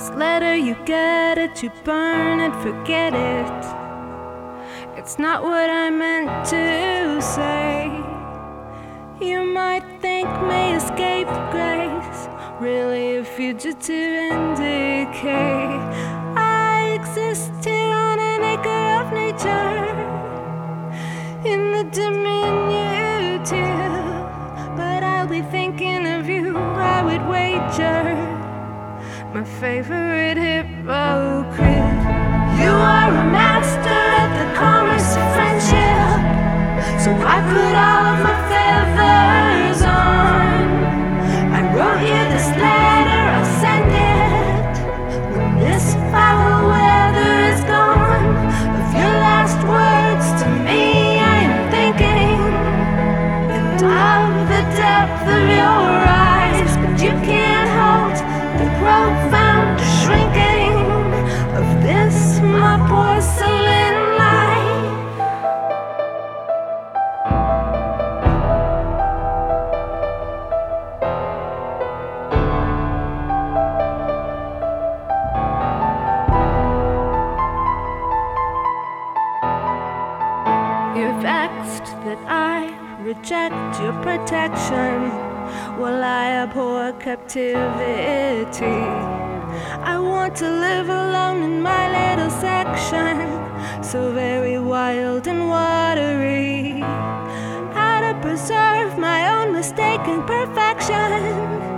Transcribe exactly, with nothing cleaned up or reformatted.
This letter, you get it, you burn it, forget it. It's not what I meant to say. You might think may escape grace, really a fugitive in decay. I exist here on an acre of nature, in the diminutive, but I'll be thinking of you, I would wager my favorite hypocrite. You are a master at the commerce of friendship, so I put all of my feathers on. I wrote you this letter, I'll send it when this foul weather is gone. Of your last words to me I am thinking, and of the depth of your eyes, but you can't hold the profound shrinking of this, my porcelain life. You're vexed that I reject your protection while I abhor captivity. I want to live alone in my little section, so very wild and watery. How to preserve my own mistaken perfection